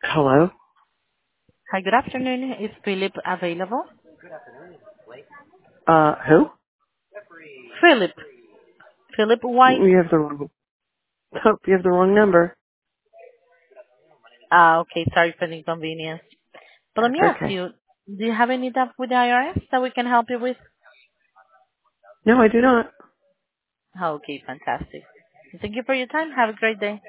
Hello? Hi, good afternoon. Is Philip available? Who? Philip. Philip White. You have the wrong, hope you have the wrong number. Okay, sorry for the inconvenience. But let That's me ask okay. you, do you have any doubt with the IRS that we can help you with? No, I do not. Okay, fantastic. Thank you for your time. Have a great day.